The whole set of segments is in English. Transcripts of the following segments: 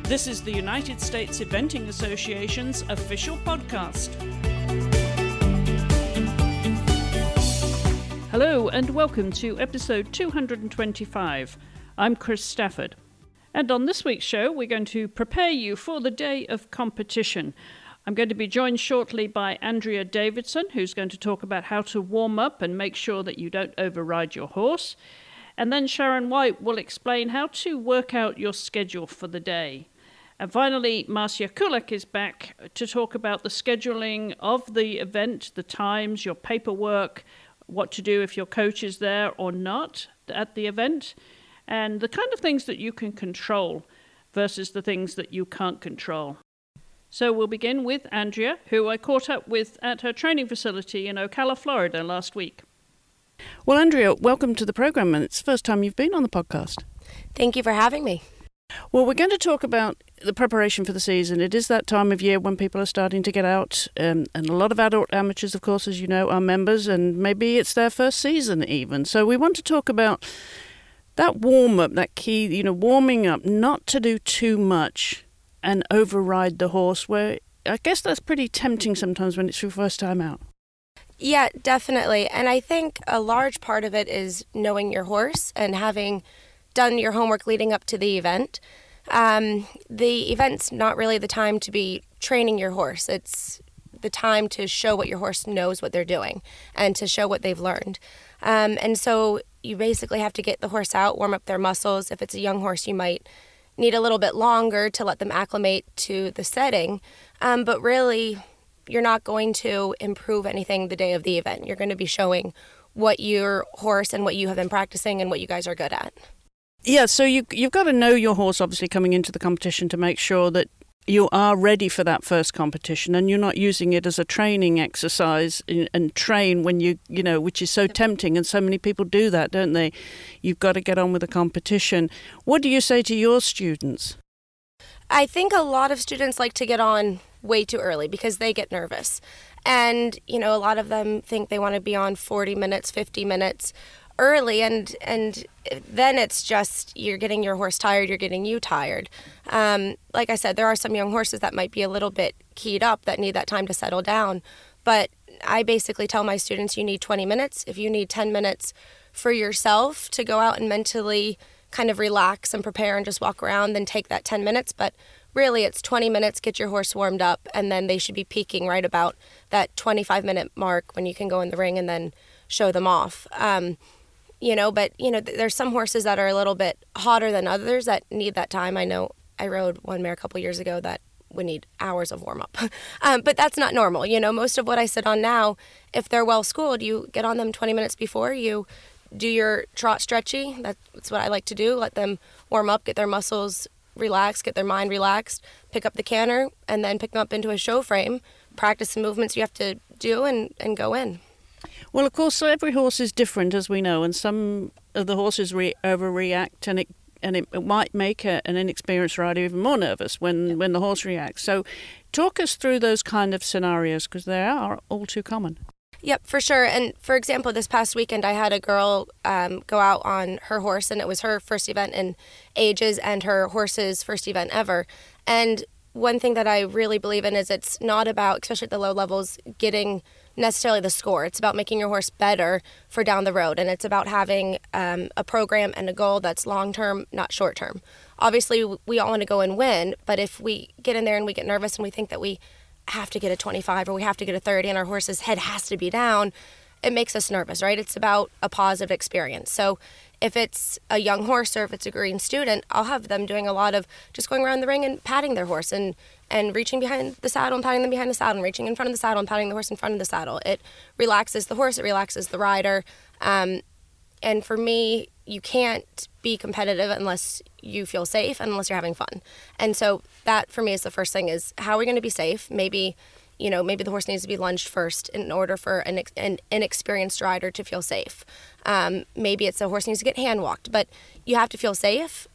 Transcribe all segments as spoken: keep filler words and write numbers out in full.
This is the United States Eventing Association's official podcast. Hello and welcome to episode two hundred twenty-five. I'm Chris Stafford. And on this week's show, we're going to prepare you for the day of competition. I'm going to be joined shortly by Andrea Davidson, who's going to talk about how to warm up and make sure that you don't override your horse. And then Sharon White will explain how to work out your schedule for the day. And finally, Marcia Kulak is back to talk about the scheduling of the event, the times, your paperwork, what to do if your coach is there or not at the event, and the kind of things that you can control versus the things that you can't control. So we'll begin with Andrea, who I caught up with at her training facility in Ocala, Florida last week. Well, Andrea, welcome to the program, and it's the first time you've been on the podcast. Thank you for having me. Well, we're going to talk about the preparation for the season. It is that time of year when people are starting to get out, um, and a lot of adult amateurs, of course, as you know, are members, and maybe it's their first season even. So we want to talk about that warm-up, that key, you know, warming up, not to do too much and override the horse, where I guess that's pretty tempting sometimes when it's your first time out. Yeah, definitely. And I think a large part of it is knowing your horse and having done your homework leading up to the event. Um, the event's not really the time to be training your horse. It's the time to show what your horse knows what they're doing and to show what they've learned. Um, and so you basically have to get the horse out, warm up their muscles. If it's a young horse, you might need a little bit longer to let them acclimate to the setting. Um, but really, you're not going to improve anything the day of the event. You're going to be showing what your horse and what you have been practicing and what you guys are good at. Yeah, so you, you've got to know your horse, obviously, coming into the competition to make sure that you are ready for that first competition and you're not using it as a training exercise and, and train when you, you know, which is so tempting, and so many people do that, don't they? You've got to get on with the competition. What do you say to your students? I think a lot of students like to get on way too early because they get nervous. And, you know, a lot of them think they want to be on forty minutes, fifty minutes early, and and then it's just you're getting your horse tired, you're getting you tired. Um, like I said, there are some young horses that might be a little bit keyed up that need that time to settle down. But I basically tell my students you need twenty minutes. If you need ten minutes for yourself to go out and mentally kind of relax and prepare and just walk around, then take that ten minutes. But really, it's twenty minutes, get your horse warmed up, and then they should be peaking right about that twenty-five minute mark when you can go in the ring and then show them off. Um, you know, but, you know, there's some horses that are a little bit hotter than others that need that time. I know I rode one mare a couple years ago that would need hours of warm-up. um, but that's not normal. You know, most of what I sit on now, if they're well-schooled, you get on them twenty minutes before, you do your trot stretchy. That's what I like to do. Let them warm up, get their muscles relaxed, get their mind relaxed, pick up the canter, and then pick them up into a show frame, practice the movements you have to do, and, and go in. Well, of course, so every horse is different, as we know, and some of the horses re- overreact, and it and it, it might make a, an inexperienced rider even more nervous when, yeah. when the horse reacts. So talk us through those kind of scenarios, because they are all too common. Yep, for sure. And for example, this past weekend, I had a girl um, go out on her horse, and it was her first event in ages and her horse's first event ever. And one thing that I really believe in is it's not about, especially at the low levels, getting necessarily the score. It's about making your horse better for down the road, and it's about having um, a program and a goal that's long-term, not short-term. Obviously, we all want to go and win, but if we get in there and we get nervous and we think that we have to get a twenty-five or we have to get a thirty and our horse's head has to be down, it makes us nervous, right? It's about a positive experience. So if it's a young horse or if it's a green student, I'll have them doing a lot of just going around the ring and patting their horse and, and reaching behind the saddle and patting them behind the saddle and reaching in front of the saddle and patting the horse in front of the saddle. It relaxes the horse, it relaxes the rider. Um, and for me, you can't be competitive unless you feel safe and unless you're having fun. And so that for me is the first thing is how are we going to be safe? Maybe You know, maybe the horse needs to be lunged first in order for an, ex- an inexperienced rider to feel safe. Um, maybe it's a horse needs to get hand walked, but you have to feel safe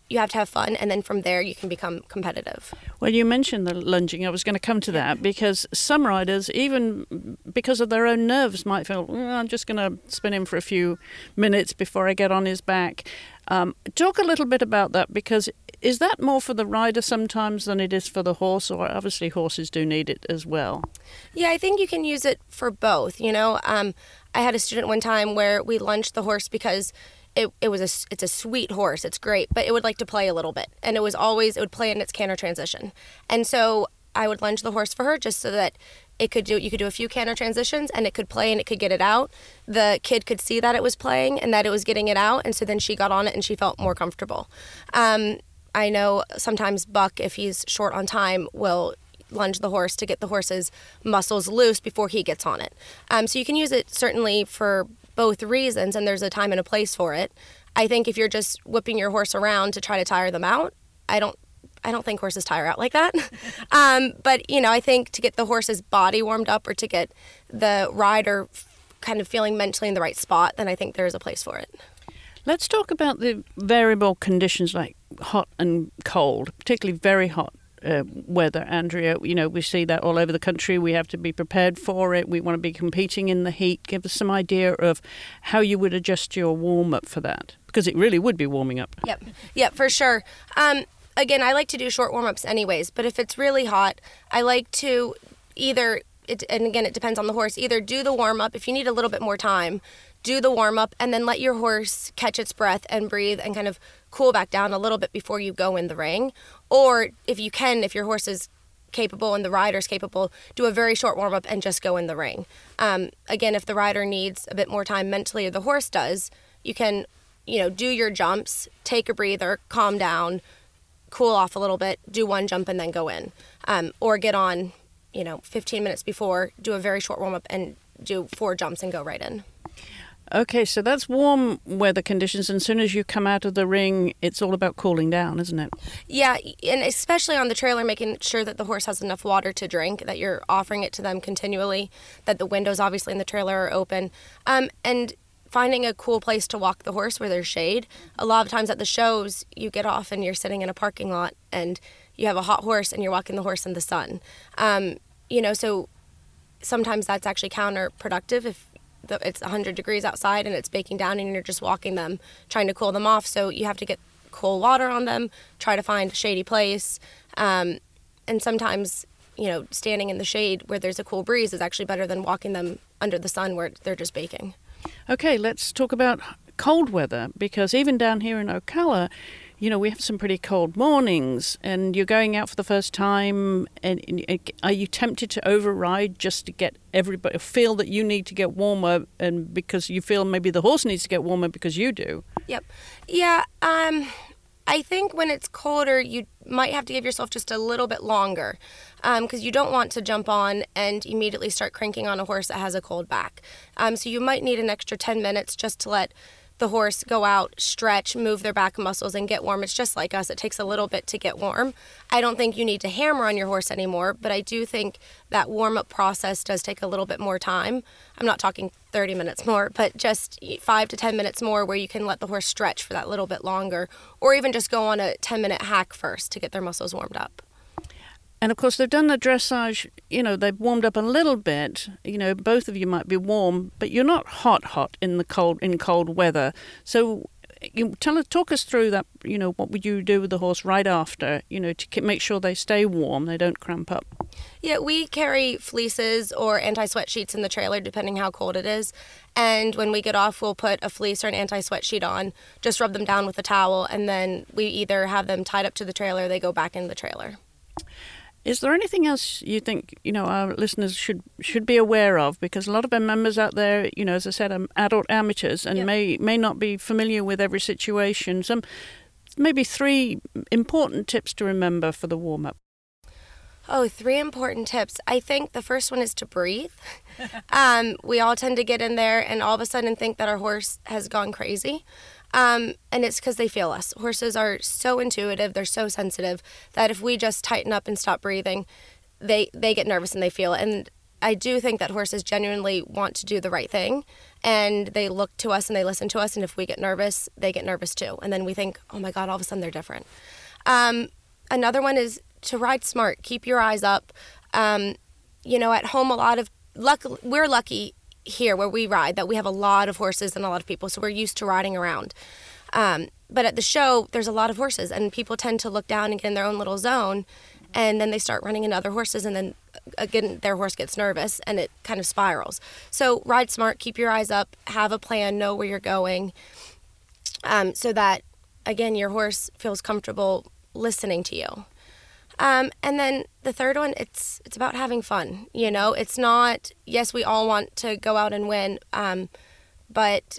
you have to have fun, and then from there you can become competitive. Well, you mentioned the lunging. I was going to come to that because some riders, even because of their own nerves, might feel, mm, I'm just going to spin him for a few minutes before I get on his back. Um, talk a little bit about that, because is that more for the rider sometimes than it is for the horse, or obviously horses do need it as well? Yeah, I think you can use it for both. You know, um, I had a student one time where we lunged the horse because it, it was a, it's a sweet horse. It's great, but it would like to play a little bit. And it was always, it would play in its canter transition. And so I would lunge the horse for her just so that it could do, you could do a few canter transitions and it could play and it could get it out. The kid could see that it was playing and that it was getting it out. And so then she got on it and she felt more comfortable. Um, I know sometimes Buck, if he's short on time, will lunge the horse to get the horse's muscles loose before he gets on it. Um, so you can use it certainly for both reasons, and there's a time and a place for it. I think if you're just whipping your horse around to try to tire them out, I don't I don't think horses tire out like that. um, but, you know, I think to get the horse's body warmed up or to get the rider kind of feeling mentally in the right spot, then I think there's a place for it. Let's talk about the variable conditions like hot and cold, particularly very hot uh, weather, Andrea. You know, we see that all over the country. We have to be prepared for it. We want to be competing in the heat. Give us some idea of how you would adjust your warm-up for that, because it really would be warming up. Yep, yep, for sure. Um, again, I like to do short warm-ups anyways, but if it's really hot, I like to either, it, and again, it depends on the horse, either do the warm-up if you need a little bit more time, do the warm-up, and then let your horse catch its breath and breathe and kind of cool back down a little bit before you go in the ring. Or if you can, if your horse is capable and the rider's capable, do a very short warm-up and just go in the ring. Um, again, if the rider needs a bit more time mentally, or the horse does, you can, you know, do your jumps, take a breather, calm down, cool off a little bit, do one jump and then go in. Um, or get on, you know, fifteen minutes before, do a very short warm-up and do four jumps and go right in. Okay, so that's warm weather conditions, and as soon as you come out of the ring, it's all about cooling down, isn't it? Yeah, and especially on the trailer, making sure that the horse has enough water to drink, that you're offering it to them continually, that the windows obviously in the trailer are open, um, and finding a cool place to walk the horse where there's shade. A lot of times at the shows, you get off and you're sitting in a parking lot, and you have a hot horse, and you're walking the horse in the sun. Um, you know, so sometimes that's actually counterproductive if it's one hundred degrees outside and it's baking down and you're just walking them, trying to cool them off. So you have to get cool water on them, try to find a shady place. Um, and sometimes, you know, standing in the shade where there's a cool breeze is actually better than walking them under the sun where they're just baking. Okay, let's talk about cold weather, because even down here in Ocala, you know, we have some pretty cold mornings, and you're going out for the first time, and, and are you tempted to override just to get everybody, feel that you need to get warmer, and because you feel maybe the horse needs to get warmer because you do? Yep. Yeah, um, I think when it's colder, you might have to give yourself just a little bit longer, because um, you don't want to jump on and immediately start cranking on a horse that has a cold back. Um, so you might need an extra ten minutes just to let the horse go out, stretch, move their back muscles, and get warm. It's just like us. It takes a little bit to get warm. I don't think you need to hammer on your horse anymore, but I do think that warm-up process does take a little bit more time. I'm not talking thirty minutes more, but just five to ten minutes more where you can let the horse stretch for that little bit longer, or even just go on a ten-minute hack first to get their muscles warmed up. And, of course, they've done the dressage, you know, they've warmed up a little bit. You know, both of you might be warm, but you're not hot, hot in the cold, in cold weather. So you tell us, talk us through that, you know, what would you do with the horse right after, you know, to make sure they stay warm, they don't cramp up? Yeah, we carry fleeces or anti-sweat sheets in the trailer, depending how cold it is. And when we get off, we'll put a fleece or an anti-sweat sheet on, just rub them down with a towel, and then we either have them tied up to the trailer or they go back in the trailer. Is there anything else you think, you know, our listeners should should be aware of? Because a lot of our members out there, you know, as I said, are adult amateurs and yep. may may not be familiar with every situation. Some maybe three important tips to remember for the warm-up. Oh, three important tips. I think the first one is to breathe. um, we all tend to get in there and all of a sudden think that our horse has gone crazy. Um, and it's because they feel us. Horses are so intuitive, they're so sensitive, that if we just tighten up and stop breathing, they, they get nervous and they feel it. And I do think that horses genuinely want to do the right thing, and they look to us and they listen to us, and if we get nervous, they get nervous too. And then we think, oh my God, all of a sudden they're different. Um, another one is to ride smart. Keep your eyes up. Um, you know, at home, a lot of, luck, we're lucky here where we ride that we have a lot of horses and a lot of people, so we're used to riding around. Um, but at the show, there's a lot of horses, and people tend to look down and get in their own little zone, and then they start running into other horses, and then again their horse gets nervous and it kind of spirals. So ride smart, keep your eyes up, have a plan, know where you're going, um, so that again your horse feels comfortable listening to you. Um, and then the third one, it's it's about having fun. You know, it's not, yes, we all want to go out and win, um, but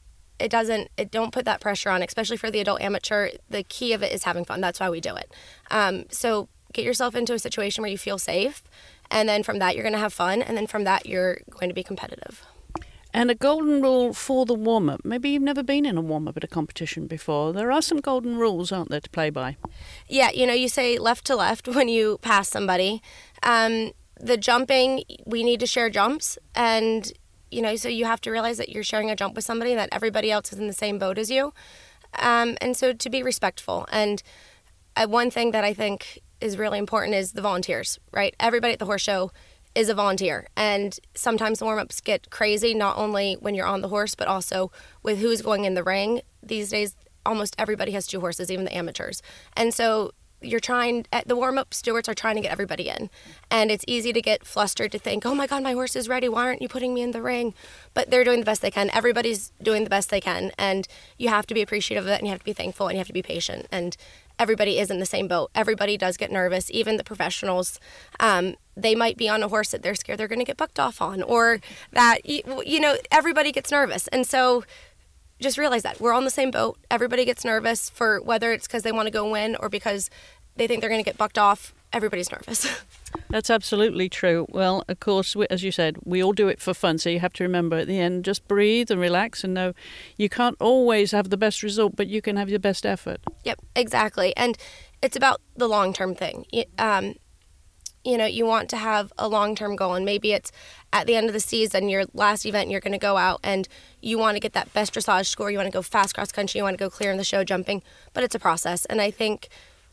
it doesn't, it don't put that pressure on, especially for the adult amateur. The key of it is having fun. That's why we do it. Um, so get yourself into a situation where you feel safe, and then from that you're going to have fun, and then from that you're going to be competitive. And a golden rule for the warm-up. Maybe you've never been in a warm-up at a competition before. There are some golden rules, aren't there, to play by? Yeah, you know, you say left to left when you pass somebody. Um, the jumping, we need to share jumps, and you know, so you have to realize that you're sharing a jump with somebody, that everybody else is in the same boat as you. Um, and so to be respectful. And uh, one thing that I think is really important is the volunteers, right? Everybody at the horse show is a volunteer. And sometimes the warm-ups get crazy, not only when you're on the horse, but also with who's going in the ring. These days, almost everybody has two horses, even the amateurs. And so you're trying, at the warm-up, stewards are trying to get everybody in. And it's easy to get flustered to think, oh my God, my horse is ready. Why aren't you putting me in the ring? But they're doing the best they can. Everybody's doing the best they can. And you have to be appreciative of it, and you have to be thankful, and you have to be patient. And everybody is in the same boat. Everybody does get nervous, even the professionals. Um, they might be on a horse that they're scared they're going to get bucked off on, or that, you know, everybody gets nervous. And so just realize that we're on the same boat. Everybody gets nervous, for whether it's because they want to go win or because they think they're going to get bucked off. Everybody's nervous. That's absolutely true. Well, of course, we, as you said, we all do it for fun. So you have to remember at the end, just breathe and relax and know you can't always have the best result, but you can have your best effort. Yep, exactly. And it's about the long-term thing. Um, you know, you want to have a long-term goal, and maybe it's at the end of the season, your last event, you're going to go out and you want to get that best dressage score. You want to go fast cross country. You want to go clear in the show jumping, but it's a process. And I think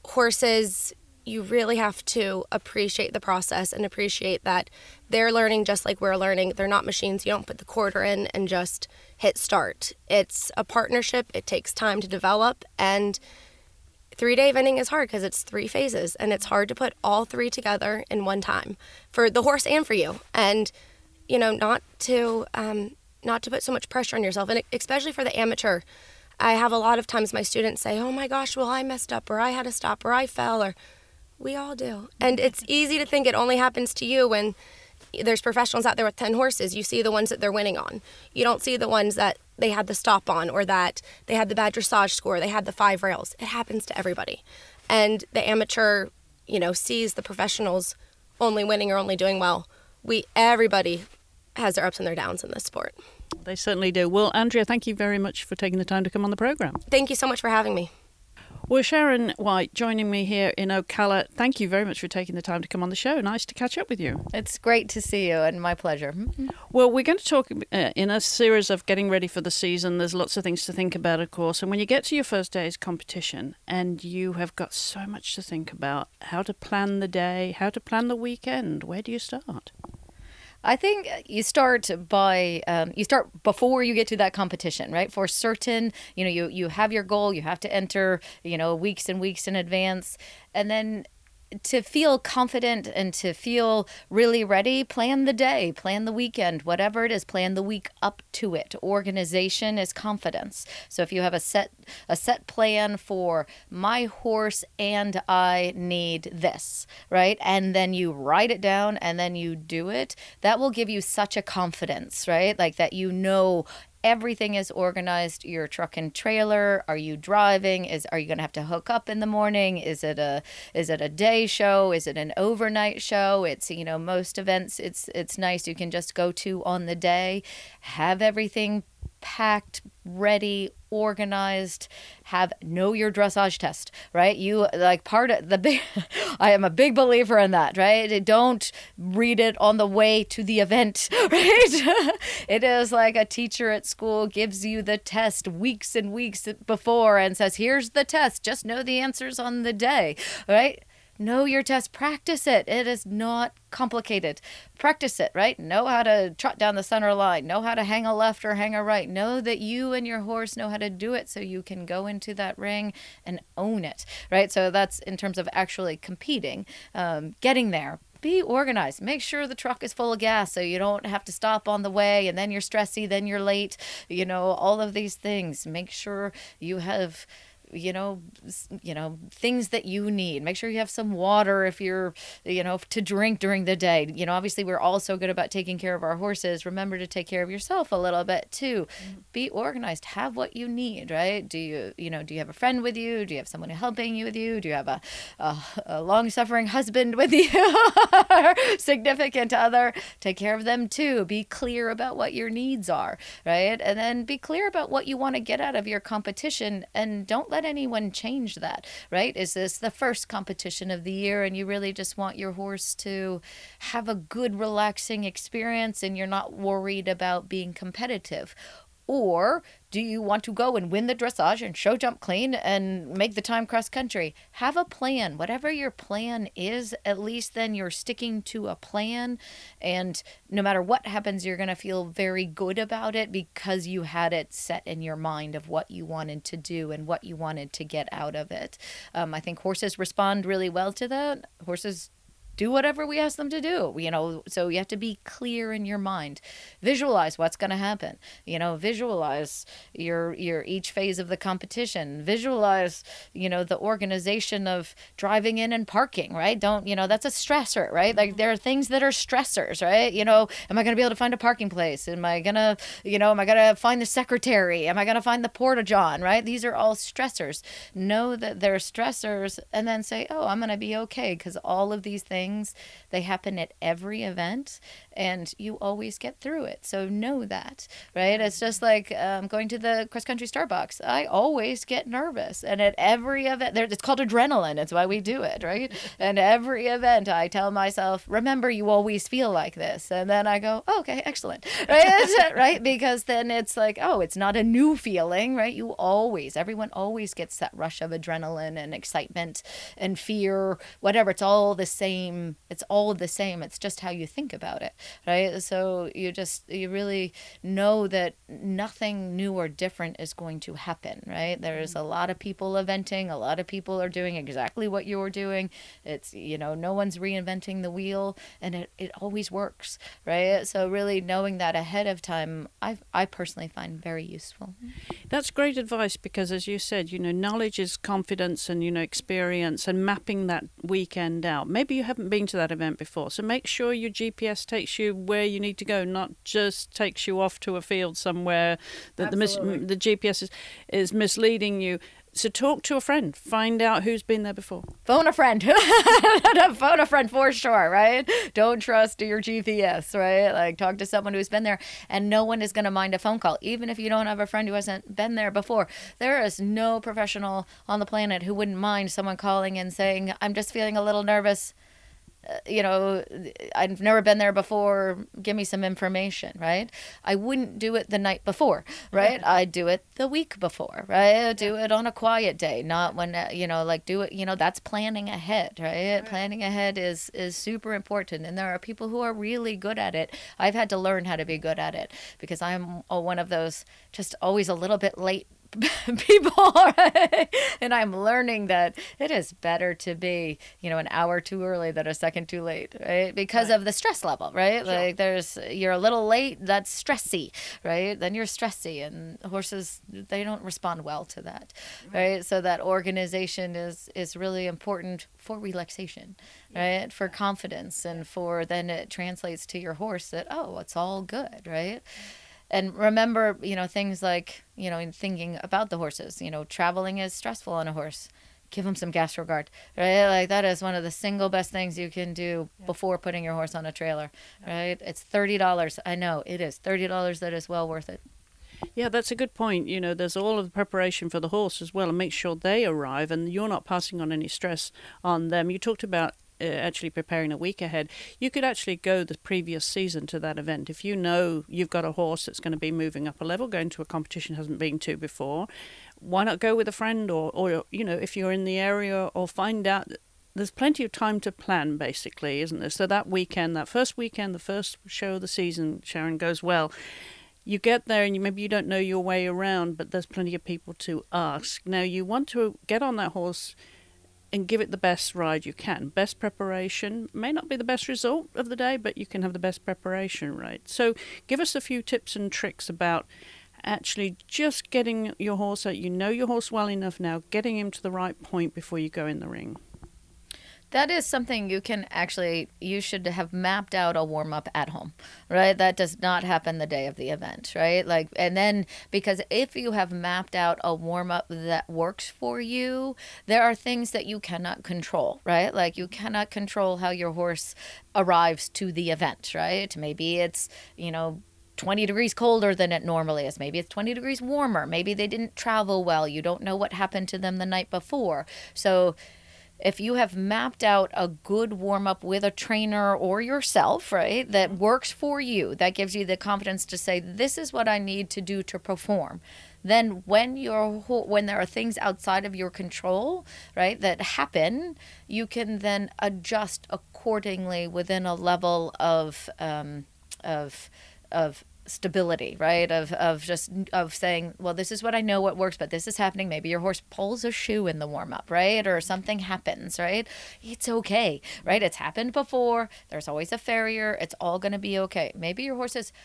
horses, you really have to appreciate the process and appreciate that they're learning just like we're learning. They're not machines. You don't put the quarter in and just hit start. It's a partnership. It takes time to develop, and three-day eventing is hard because it's three phases, and it's hard to put all three together in one time for the horse and for you. And, you know, not to um, not to put so much pressure on yourself, and especially for the amateur. I have a lot of times my students say, oh my gosh, well, I messed up, or I had to stop, or I fell, or we all do. And it's easy to think it only happens to you when there's professionals out there with ten horses. You see the ones that they're winning on. You don't see the ones that they had the stop on, or that they had the bad dressage score, they had the five rails. It happens to everybody. And the amateur, you know, sees the professionals only winning or only doing well. We, everybody has their ups and their downs in this sport. They certainly do. Well, Andrea, thank you very much for taking the time to come on the program. Thank you so much for having me. Well, Sharon White joining me here in Ocala. Thank you very much for taking the time to come on the show. Nice to catch up with you. It's great to see you, and my pleasure. Well, we're going to talk uh, in a series of getting ready for the season. There's lots of things to think about, of course. And when you get to your first day's competition and you have got so much to think about, how to plan the day, how to plan the weekend, where do you start? I think you start by, um, you start before you get to that competition, right? For certain, you know, you, you have your goal, you have to enter, you know, weeks and weeks in advance. And then to feel confident and to feel really ready, plan the day, plan the weekend, whatever it is, plan the week up to it. Organization is confidence. So if you have a set a set plan for my horse and I need this, right? And then you write it down and then you do it, that will give you such a confidence, right? Like that you know everything is organized. Your truck and trailer. Are you driving? Is are you going to have to hook up in the morning? Is it a is it a day show? Is it an overnight show? It's, you know, most events it's it's nice you can just go to on the day, have everything packed, ready, organized, have know your dressage test, right? You like part of the big, I am a big believer in that, right? Don't read it on the way to the event, right? It is like a teacher at school gives you the test weeks and weeks before and says, here's the test, just know the answers on the day, right? Know your test, practice it. It is not complicated. Practice it, right? Know how to trot down the center line. Know how to hang a left or hang a right. Know that you and your horse know how to do it so you can go into that ring and own it, right? So that's in terms of actually competing, um, getting there. Be organized. Make sure the truck is full of gas so you don't have to stop on the way and then you're stressy, then you're late. You know, all of these things. Make sure you have you know, you know, things that you need. Make sure you have some water if you're, you know, to drink during the day. You know, obviously we're all so good about taking care of our horses. Remember to take care of yourself a little bit too. Mm-hmm. Be organized. Have what you need, right? Do you, you know, do you have a friend with you? Do you have someone helping you with you? Do you have a, a, a long-suffering husband with you? Significant other? Take care of them too. Be clear about what your needs are, right? And then be clear about what you want to get out of your competition, and don't let Let anyone change that, right? Is this the first competition of the year and you really just want your horse to have a good, relaxing experience and you're not worried about being competitive? Or do you want to go and win the dressage and show jump clean and make the time cross country? Have a plan. Whatever your plan is, at least then you're sticking to a plan. And no matter what happens, you're going to feel very good about it because you had it set in your mind of what you wanted to do and what you wanted to get out of it. Um, I think horses respond really well to that. Horses do whatever we ask them to do, you know, so you have to be clear in your mind. Visualize what's going to happen, you know, visualize your, your each phase of the competition, visualize, you know, the organization of driving in and parking, right? Don't, you know, that's a stressor, right? Like there are things that are stressors, right? You know, am I going to be able to find a parking place? Am I going to, you know, am I going to find the secretary? Am I going to find the porta-john, right? These are all stressors. Know that they're stressors and then say, oh, I'm going to be okay because all of these things they happen at every event and you always get through it. So know that, right? It's just like um, going to the cross-country Starbucks. I always get nervous. And at every event, there, it's called adrenaline. That's why we do it, right? And every event I tell myself, remember, you always feel like this. And then I go, oh, okay, excellent, right? Right? Because then it's like, oh, it's not a new feeling, right? You always, everyone always gets that rush of adrenaline and excitement and fear, whatever. It's all the same. It's all the same. It's just how you think about it, right? So you just, you really know that nothing new or different is going to happen, right? There's a lot of people eventing. A lot of people are doing exactly what you're doing. It's, you know, no one's reinventing the wheel and it, it always works, right? So really knowing that ahead of time, I I personally find very useful. That's great advice because, as you said, you know, knowledge is confidence and, you know, experience and mapping that weekend out. Maybe you haven't been to that event before, so make sure your G P S takes you where you need to go, not just takes you off to a field somewhere that the, mis- the G P S is, is misleading you. So talk to a friend, find out who's been there before. Phone a friend. Phone a friend for sure, right? Don't trust your G P S, right? Like talk to someone who's been there, and no one is going to mind a phone call, even if you don't have a friend who hasn't been there before. There is no professional on the planet who wouldn't mind someone calling and saying, I'm just feeling a little nervous. Uh, you know, I've never been there before. Give me some information, right? I wouldn't do it the night before, right? Yeah. I'd do it the week before, right? I'd do yeah. it on a quiet day, not when, uh, you know, like do it, you know, that's planning ahead, right? right? Planning ahead is, is super important. And there are people who are really good at it. I've had to learn how to be good at it because I'm oh, one of those just always a little bit late people, right? And I'm learning that it is better to be, you know, an hour too early than a second too late, right? Because right. of the stress level, right? Sure. Like there's, you're a little late, that's stressy, right? Then you're stressy, and horses, they don't respond well to that, right? right? So that organization is, is really important for relaxation, yeah. right? For confidence, and for then it translates to your horse that, oh, it's all good, right? And remember, you know, things like, you know, in thinking about the horses, you know, traveling is stressful on a horse. Give them some GastroGuard, right? Like that is one of the single best things you can do yeah. before putting your horse on a trailer, yeah. right? It's thirty dollars. I know it is thirty dollars that is well worth it. Yeah, that's a good point. You know, there's all of the preparation for the horse as well, and make sure they arrive and you're not passing on any stress on them. You talked about uh, actually preparing a week ahead. You could actually go the previous season to that event. If you know you've got a horse that's going to be moving up a level, going to a competition hasn't been to before, why not go with a friend or, or you know, if you're in the area, or find out. There's plenty of time to plan, basically, isn't there? So that weekend, that first weekend, the first show of the season, Sharon, goes well. You get there and you, maybe you don't know your way around, but there's plenty of people to ask. Now, you want to get on that horse and give it the best ride you can. Best preparation may not be the best result of the day, but you can have the best preparation, right? So give us a few tips and tricks about actually just getting your horse out. You know your horse well enough now, getting him to the right point before you go in the ring. That is something you can actually, you should have mapped out a warm up at home, right? That does not happen the day of the event, right? Like, and then because if you have mapped out a warm up that works for you, there are things that you cannot control, right? Like you cannot control how your horse arrives to the event, right? Maybe it's, you know, twenty degrees colder than it normally is. Maybe it's twenty degrees warmer. Maybe they didn't travel well. You don't know what happened to them the night before. So if you have mapped out a good warm-up with a trainer or yourself, right, that works for you, that gives you the confidence to say, this is what I need to do to perform, then when you're, when there are things outside of your control, right, that happen, you can then adjust accordingly within a level of um, of of stability, right? Of of just of saying, well, this is what I know what works, but this is happening. Maybe your horse pulls a shoe in the warm up, right? Or something happens, right? It's okay, right? It's happened before. There's always a farrier. It's all going to be okay. Maybe your horse is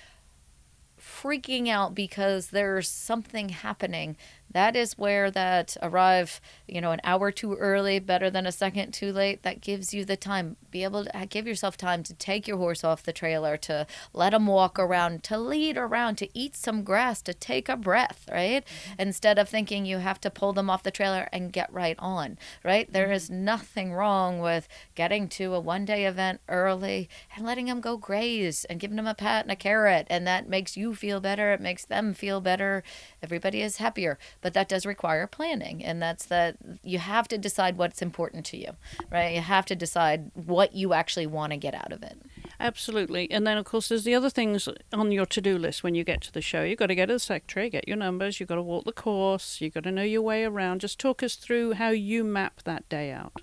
freaking out because there's something happening. That is where that arrive, you know, an hour too early, better than a second too late. That gives you the time, be able to give yourself time to take your horse off the trailer, to let him walk around, to lead around, to eat some grass, to take a breath, right? Mm-hmm. Instead of thinking you have to pull them off the trailer and get right on, right? Mm-hmm. There is nothing wrong with getting to a one-day event early and letting them go graze and giving them a pat and a carrot, and that makes you feel better. It makes them feel better. Everybody is happier. But that does require planning, and that's that you have to decide what's important to you, right? You have to decide what you actually want to get out of it. Absolutely. And then, of course, there's the other things on your to-do list when you get to the show. You've got to get to the secretary, get your numbers, you've got to walk the course, you've got to know your way around. Just talk us through how you map that day out.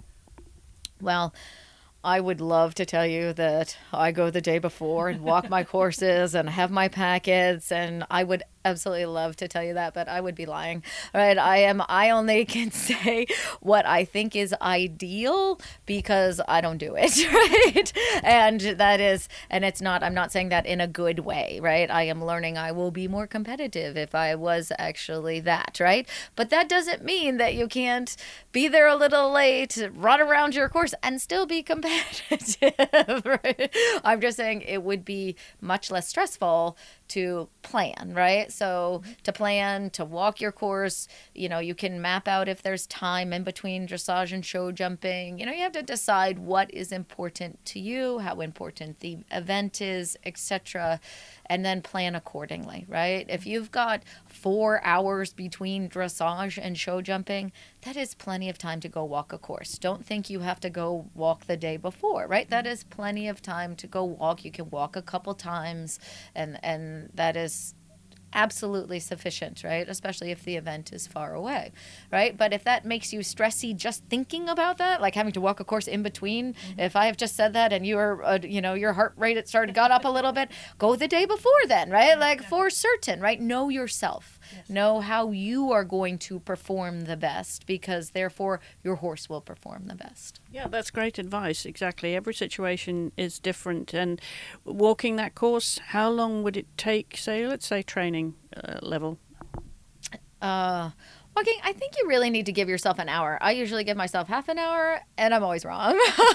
Well, I would love to tell you that I go the day before and walk my courses and have my packets, and I would absolutely love to tell you that, but I would be lying, right? I am, I only can say what I think is ideal because I don't do it, right? And that is, and it's not, I'm not saying that in a good way, right? I am learning I will be more competitive if I was actually that, right? But that doesn't mean that you can't be there a little late, run around your course and still be competitive, right? I'm just saying it would be much less stressful to plan, right? So to plan, to walk your course, you know, you can map out if there's time in between dressage and show jumping. You know, you have to decide what is important to you, how important the event is, et cetera, and then plan accordingly, right? If you've got four hours between dressage and show jumping, that is plenty of time to go walk a course. Don't think you have to go walk the day before, right? That is plenty of time to go walk. You can walk a couple times, and and that is absolutely sufficient, right? Especially if the event is far away, right? But if that makes you stressy just thinking about that, like having to walk a course in between, mm-hmm. if I have just said that and you're, uh, you know, your heart rate, it started, got up a little bit, go the day before then, right? Like for certain, right? Know yourself. Yes. Know how you are going to perform the best, because therefore your horse will perform the best. Yeah, that's great advice. Exactly. Every situation is different. And walking that course, how long would it take, say, let's say training uh, level? Uh, Walking, I think you really need to give yourself an hour. I usually give myself half an hour, and I'm always wrong.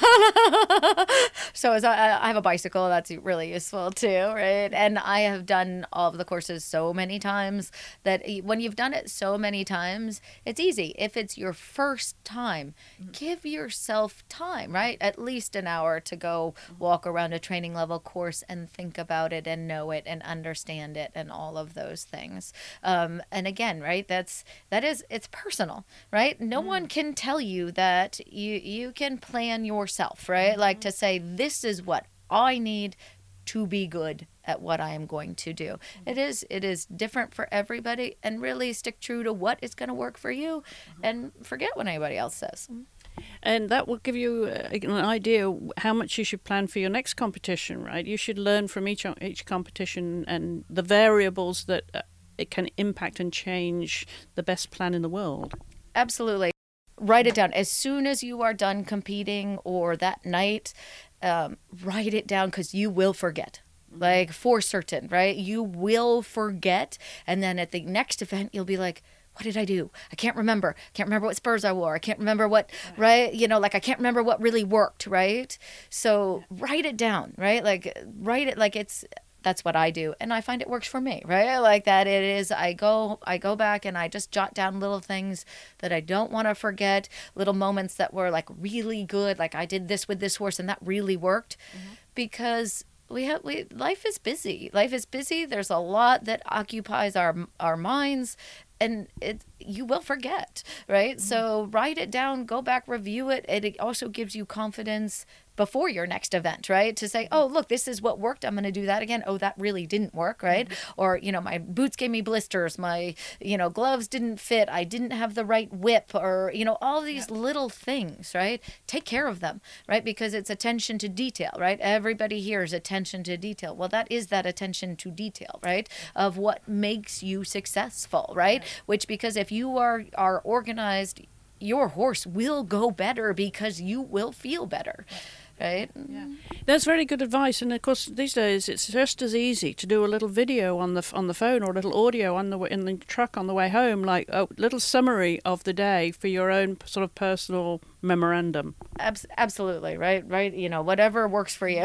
So as I, I have a bicycle, that's really useful too, right? And I have done all of the courses so many times that when you've done it so many times, it's easy. If it's your first time, mm-hmm. give yourself time, right? At least an hour to go walk around a training level course and think about it and know it and understand it and all of those things. Um, and again, right, that's that is it's personal, right? No mm. one can tell you that you you can plan yourself, right? Mm-hmm. Like to say, this is what I need to be good at what I am going to do. Mm-hmm. It is it is different for everybody, and really stick true to what is going to work for you, mm-hmm. and forget what anybody else says. And that will give you an idea how much you should plan for your next competition, right? You should learn from each each competition and the variables that it can impact and change the best plan in the world. Absolutely. Write it down. As soon as you are done competing or that night, um, write it down, because you will forget. Like, for certain, right? You will forget. And then at the next event, you'll be like, what did I do? I can't remember. I can't remember what spurs I wore. I can't remember what, right? You know, like I can't remember what really worked, right? So write it down, right? Like write it like it's, that's what I do. And I find it works for me, right? I like that it is, I go, I go back and I just jot down little things that I don't want to forget, little moments that were like really good. Like I did this with this horse and that really worked, mm-hmm. because we have, we, life is busy. Life is busy. There's a lot that occupies our, our minds. And it, you will forget, right? Mm-hmm. So write it down, go back, review it. And it also gives you confidence before your next event, right? To say, oh, look, this is what worked. I'm going to do that again. Oh, that really didn't work, right? Mm-hmm. Or, you know, my boots gave me blisters. My, you know, gloves didn't fit. I didn't have the right whip, or, you know, all these yeah. little things, right? Take care of them, right? Because it's attention to detail, right? Everybody here is attention to detail. Well, that is that attention to detail, right? Of what makes you successful, right? right. Which, because if you are, are organized, your horse will go better because you will feel better. Right? Yeah, that's very good advice. And of course, these days it's just as easy to do a little video on the on the phone or a little audio on the in the truck on the way home, like a little summary of the day for your own sort of personal memorandum. Abs- absolutely, right? Right. You know, whatever works for you.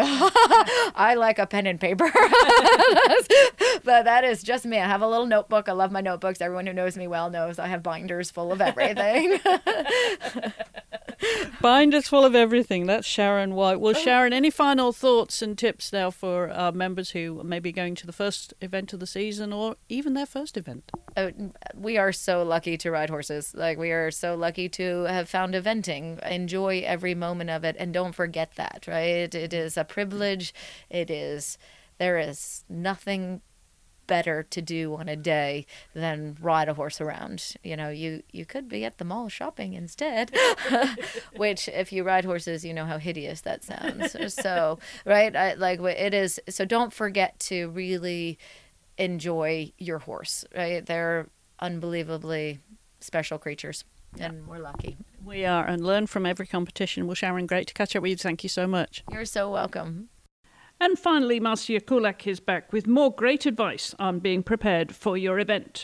I like a pen and paper, but that is just me. I have a little notebook. I love my notebooks. Everyone who knows me well knows I have binders full of everything. Binders full of everything. That's Sharon White. Well, Sharon, any final thoughts and tips now for our members who may be going to the first event of the season or even their first event? Oh, we are so lucky to ride horses. Like, we are so lucky to have found eventing. Enjoy every moment of it, and don't forget that, right? It is a privilege. It is, there is nothing better to do on a day than ride a horse around. You know, you you could be at the mall shopping instead, which, if you ride horses, you know how hideous that sounds. So, right, I, like it is. So don't forget to really enjoy your horse. Right, they're unbelievably special creatures, yeah. and we're lucky. We are, and learn from every competition. Well, Sharon, great to catch up with you. Thank you so much. You're so welcome. And finally, Marcia Kulak is back with more great advice on being prepared for your event.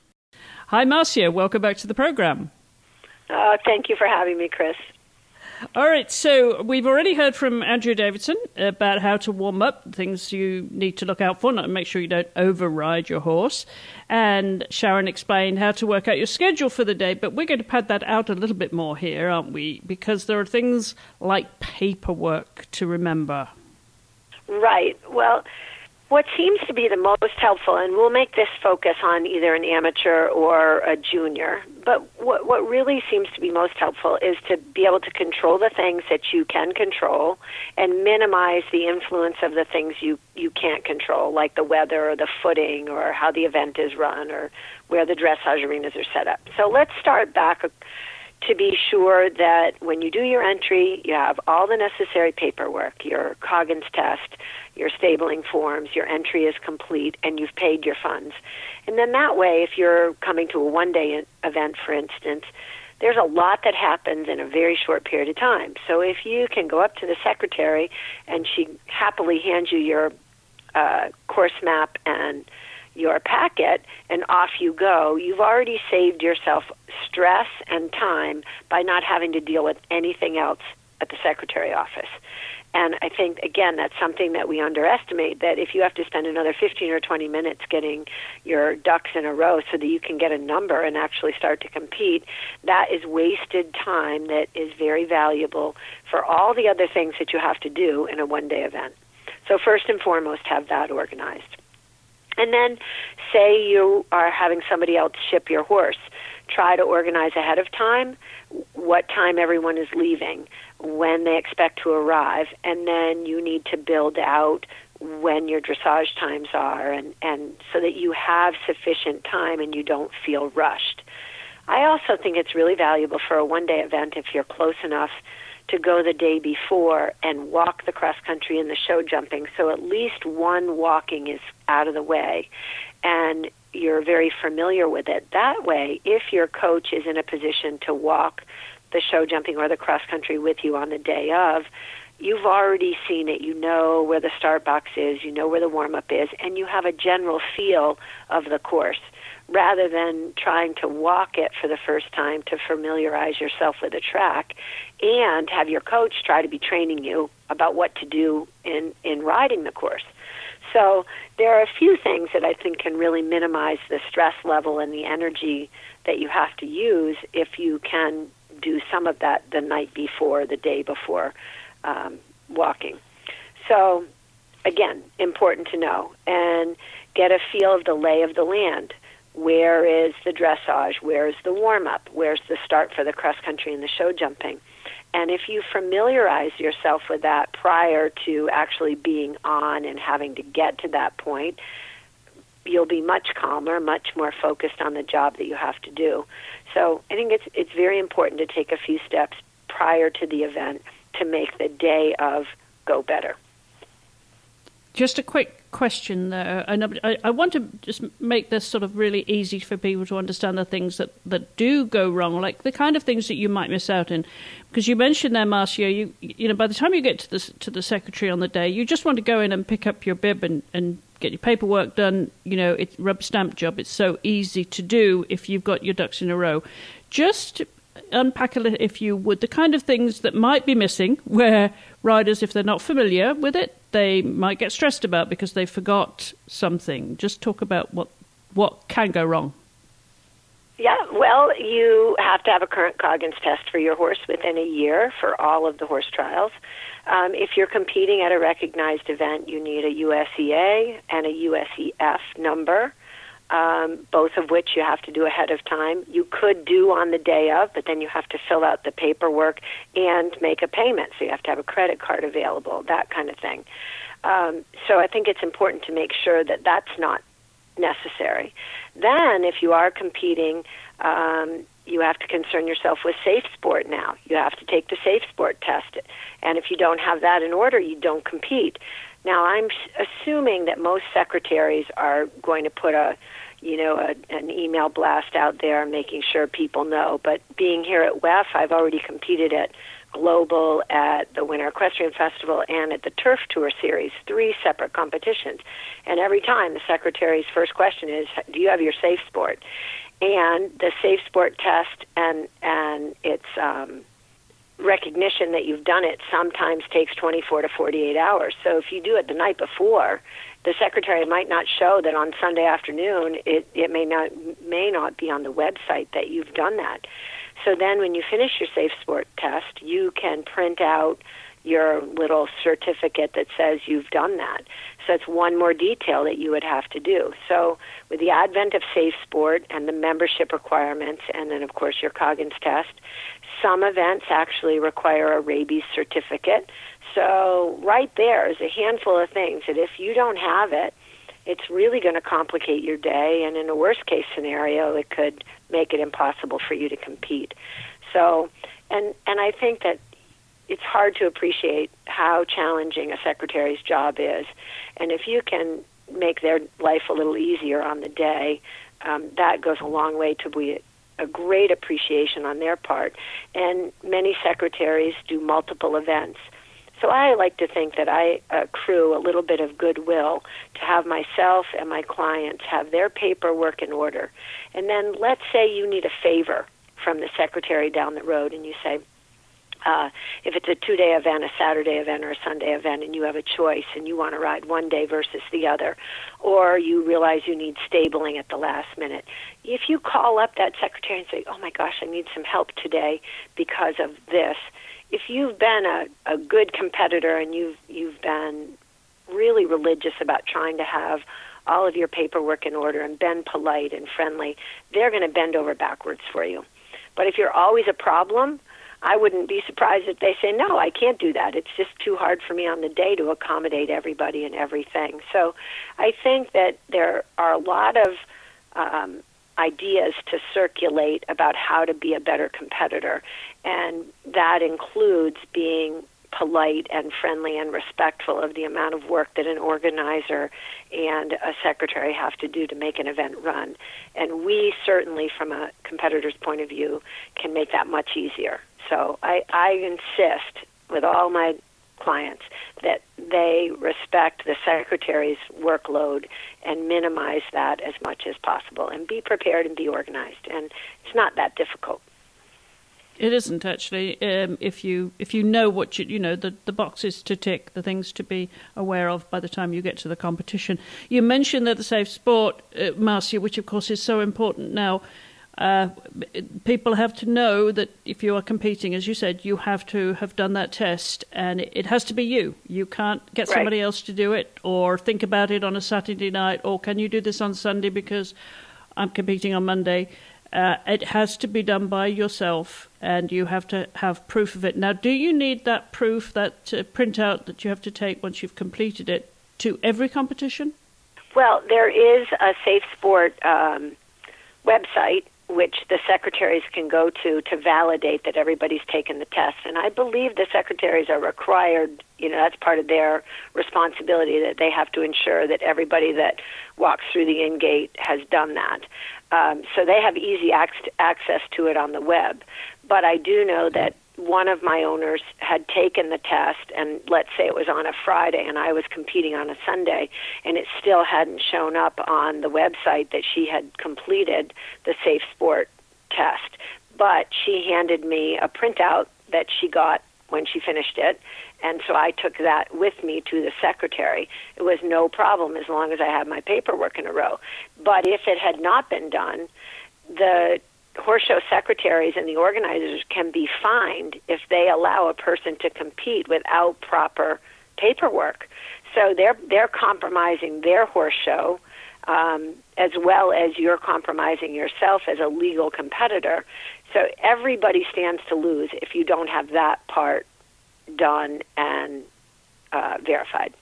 Hi, Marcia. Welcome back to the program. Uh, thank you for having me, Chris. All right, so we've already heard from Andrew Davidson about how to warm up, things you need to look out for, and make sure you don't override your horse. And Sharon explained how to work out your schedule for the day, but we're going to pad that out a little bit more here, aren't we? Because there are things like paperwork to remember. Right. Well, what seems to be the most helpful, and we'll make this focus on either an amateur or a junior, but what, what really seems to be most helpful is to be able to control the things that you can control and minimize the influence of the things you, you can't control, like the weather or the footing or how the event is run or where the dressage arenas are set up. So let's start back to be sure that when you do your entry, you have all the necessary paperwork, your Coggins test, your stabling forms, your entry is complete, and you've paid your funds. And then that way, if you're coming to a one-day event, for instance, there's a lot that happens in a very short period of time. So if you can go up to the secretary and she happily hands you your uh, course map and your packet and off you go, you've already saved yourself stress and time by not having to deal with anything else at the secretary office. And I think, again, that's something that we underestimate, that if you have to spend another fifteen or twenty minutes getting your ducks in a row so that you can get a number and actually start to compete, that is wasted time that is very valuable for all the other things that you have to do in a one-day event. So first and foremost, have that organized. And then say you are having somebody else ship your horse. Try to organize ahead of time what time everyone is leaving, when they expect to arrive, and then you need to build out when your dressage times are, and, and so that you have sufficient time and you don't feel rushed. I also think it's really valuable for a one-day event if you're close enough to go the day before and walk the cross country and the show jumping, so at least one walking is out of the way and you're very familiar with it. That way, if your coach is in a position to walk the show jumping or the cross country with you on the day of, you've already seen it. You know where the start box is, you know where the warm-up is, and you have a general feel of the course, rather than trying to walk it for the first time to familiarize yourself with the track and have your coach try to be training you about what to do in, in riding the course. So there are a few things that I think can really minimize the stress level and the energy that you have to use if you can do some of that the night before, the day before um, walking. So, again, important to know. And get a feel of the lay of the land. Where is the dressage? Where is the warm-up? Where's the start for the cross-country and the show jumping? And if you familiarize yourself with that prior to actually being on and having to get to that point, you'll be much calmer, much more focused on the job that you have to do. So I think it's it's very important to take a few steps prior to the event to make the day of go better. Just a quick question there, and I, I want to just make this sort of really easy for people to understand the things that, that do go wrong, like the kind of things that you might miss out in. Because you mentioned there, Marcia, you you know, by the time you get to the to the secretary on the day, you just want to go in and pick up your bib and, and get your paperwork done. You know, it's a rubber stamp job. It's so easy to do if you've got your ducks in a row. Just unpack a little, if you would, the kind of things that might be missing, where riders, if they're not familiar with it, they might get stressed about because they forgot something. Just talk about what what can go wrong. Yeah, well, you have to have a current Coggins test for your horse within a year for all of the horse trials. Um, if you're competing at a recognized event, you need a U S E A and a U S E F number, um, both of which you have to do ahead of time. You could do on the day of, but then you have to fill out the paperwork and make a payment, so you have to have a credit card available, that kind of thing. Um, so I think it's important to make sure that that's not necessary. Then, if you are competing, um, you have to concern yourself with Safe Sport now. You have to take the Safe Sport test, and if you don't have that in order, you don't compete. Now, I'm assuming that most secretaries are going to put a, you know, a, an email blast out there, making sure people know. But being here at W E F, I've already competed at Global, at the Winter Equestrian Festival, and at the Turf Tour Series, three separate competitions. And every time the secretary's first question is, do you have your Safe Sport? And the Safe Sport test and, and its um, recognition that you've done it sometimes takes twenty-four to forty-eight hours. So if you do it the night before, the secretary might not show that on Sunday afternoon. It, it may not may not be on the website that you've done that. So then when you finish your Safe Sport test, you can print out your little certificate that says you've done that. So it's one more detail that you would have to do. So with the advent of Safe Sport and the membership requirements, and then, of course, your Coggins test, some events actually require a rabies certificate. So right there is a handful of things that if you don't have it, it's really going to complicate your day, and in a worst-case scenario, it could make it impossible for you to compete. So, and and I think that it's hard to appreciate how challenging a secretary's job is, and if you can make their life a little easier on the day, um, that goes a long way to be a great appreciation on their part. And many secretaries do multiple events. So I like to think that I accrue a little bit of goodwill to have myself and my clients have their paperwork in order. And then let's say you need a favor from the secretary down the road, and you say, Uh, if it's a two-day event, a Saturday event, or a Sunday event, and you have a choice and you want to ride one day versus the other, or you realize you need stabling at the last minute, if you call up that secretary and say, oh my gosh, I need some help today because of this, if you've been a, a good competitor and you've, you've been really religious about trying to have all of your paperwork in order and been polite and friendly, they're going to bend over backwards for you. But if you're always a problem, I wouldn't be surprised if they say, no, I can't do that. It's just too hard for me on the day to accommodate everybody and everything. So I think that there are a lot of um, ideas to circulate about how to be a better competitor, and that includes being polite and friendly and respectful of the amount of work that an organizer and a secretary have to do to make an event run. And we certainly, from a competitor's point of view, can make that much easier. So I, I insist with all my clients that they respect the secretary's workload and minimize that as much as possible and be prepared and be organized. And it's not that difficult. It isn't actually. Um, if you if you know what you you know the the boxes to tick, the things to be aware of by the time you get to the competition. You mentioned that the safe sport, uh, Marcia, which of course is so important now. Uh, people have to know that if you are competing, as you said, you have to have done that test, and it, it has to be you. You can't get right. somebody else to do it, or think about it on a Saturday night, or can you do this on Sunday because I'm competing on Monday. Uh, it has to be done by yourself, and you have to have proof of it. Now, do you need that proof, that uh, printout that you have to take once you've completed it, to every competition? Well, there is a Safe Sport um, website which the secretaries can go to to validate that everybody's taken the test. And I believe the secretaries are required, you know, that's part of their responsibility, that they have to ensure that everybody that walks through the in-gate has done that. Um, so they have easy ac- access to it on the web. But I do know that one of my owners had taken the test, and let's say it was on a Friday and I was competing on a Sunday, and it still hadn't shown up on the website that she had completed the Safe Sport test. But she handed me a printout that she got when she finished it, and so I took that with me to the secretary. It was no problem as long as I had my paperwork in a row. But if it had not been done, the horse show secretaries and the organizers can be fined if they allow a person to compete without proper paperwork. So they're they're compromising their horse show, um, as well as you're compromising yourself as a legal competitor. So everybody stands to lose if you don't have that part done and uh, verified.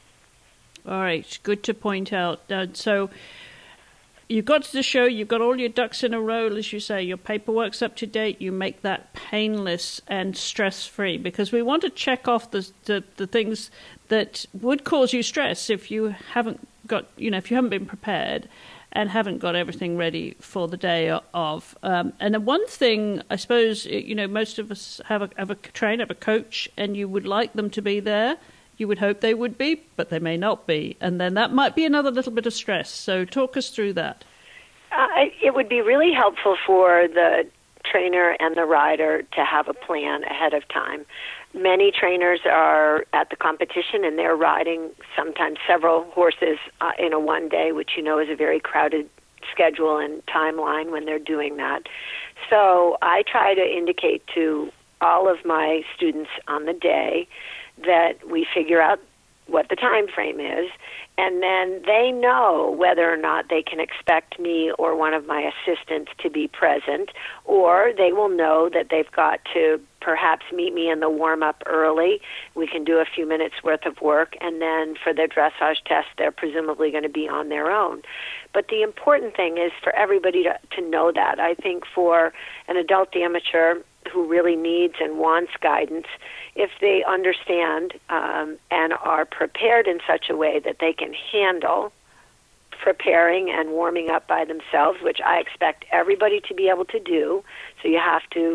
All right, good to point out. Uh, so you've got to the show, you've got all your ducks in a row, as you say, your paperwork's up to date, you make that painless and stress-free, because we want to check off the, the the things that would cause you stress if you haven't got, you know, if you haven't been prepared and haven't got everything ready for the day of. Um, and the one thing, I suppose, you know, most of us have a, have a trainer, have a coach, and you would like them to be there. You would hope they would be, but they may not be. And then that might be another little bit of stress. So talk us through that. Uh, it would be really helpful for the trainer and the rider to have a plan ahead of time. Many trainers are at the competition and they're riding sometimes several horses uh, in a one day, which you know is a very crowded schedule and timeline when they're doing that. So I try to indicate to all of my students on the day that we figure out what the time frame is, and then they know whether or not they can expect me or one of my assistants to be present, or they will know that they've got to perhaps meet me in the warm-up early. We can do a few minutes worth of work, and then for the dressage test, they're presumably going to be on their own. But the important thing is for everybody to, to know that. I think for an adult amateur who really needs and wants guidance, if they understand um, and are prepared in such a way that they can handle preparing and warming up by themselves, which I expect everybody to be able to do. So you have to,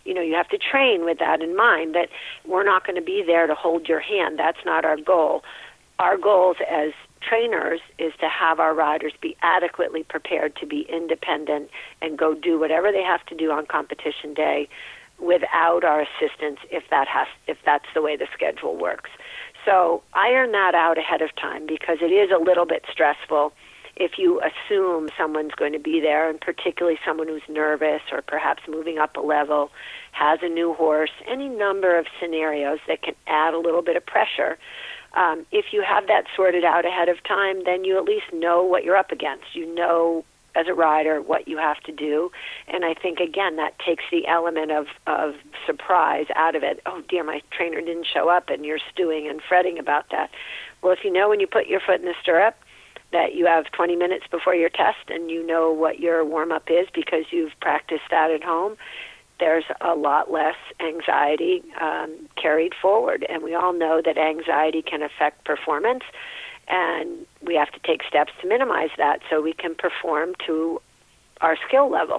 you know, you have to train with that in mind, that we're not going to be there to hold your hand. That's not our goal. Our goals as trainers is to have our riders be adequately prepared to be independent and go do whatever they have to do on competition day without our assistance if that has if that's the way the schedule works. So iron that out ahead of time, because it is a little bit stressful if you assume someone's going to be there, and particularly someone who's nervous or perhaps moving up a level, has a new horse, any number of scenarios that can add a little bit of pressure. Um, if you have that sorted out ahead of time, then you at least know what you're up against. You know, as a rider, what you have to do. And I think, again, that takes the element of, of surprise out of it. Oh, dear, my trainer didn't show up, and you're stewing and fretting about that. Well, if you know when you put your foot in the stirrup that you have twenty minutes before your test and you know what your warm-up is because you've practiced that at home, there's a lot less anxiety um, carried forward. And we all know that anxiety can affect performance, and we have to take steps to minimize that so we can perform to our skill level.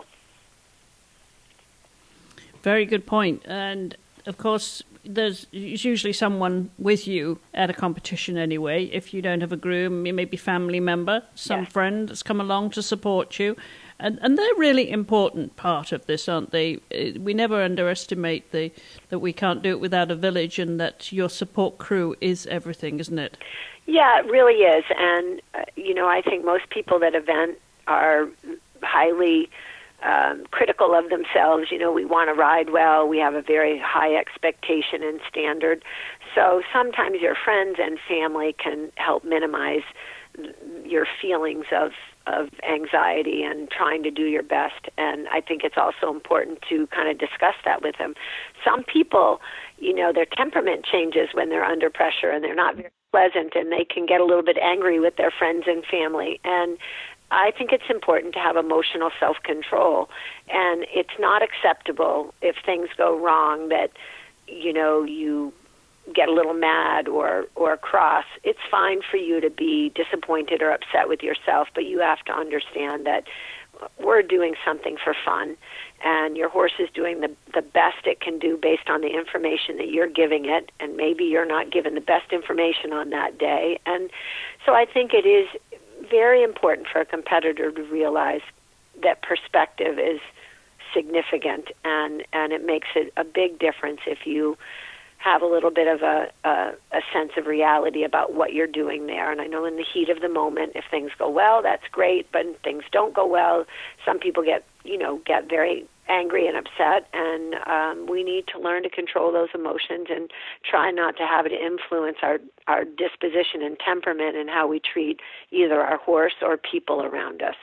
Very good point. And, of course, there's usually someone with you at a competition anyway. If you don't have a groom, you may be family member, some yes. friend that's come along to support you. And and they're really important part of this, aren't they? We never underestimate the that we can't do it without a village, and that your support crew is everything, isn't it? Yeah, it really is. And, uh, you know, I think most people that event are highly um, critical of themselves. You know, we want to ride well. We have a very high expectation and standard. So sometimes your friends and family can help minimize your feelings of of anxiety and trying to do your best. And I think it's also important to kind of discuss that with them. Some people, you know, their temperament changes when they're under pressure, and they're not very pleasant, and they can get a little bit angry with their friends and family. And I think it's important to have emotional self-control. And it's not acceptable if things go wrong that, you know, you get a little mad or, or cross. It's fine for you to be disappointed or upset with yourself, but you have to understand that we're doing something for fun, and your horse is doing the, the best it can do based on the information that you're giving it, and maybe you're not given the best information on that day. And so I think it is very important for a competitor to realize that perspective is significant, and, and it makes it a big difference if you have a little bit of a, a, a sense of reality about what you're doing there. And I know in the heat of the moment, if things go well, that's great, but if things don't go well, some people get, you know, get very angry and upset, and um, we need to learn to control those emotions and try not to have it influence our, our disposition and temperament and how we treat either our horse or people around us.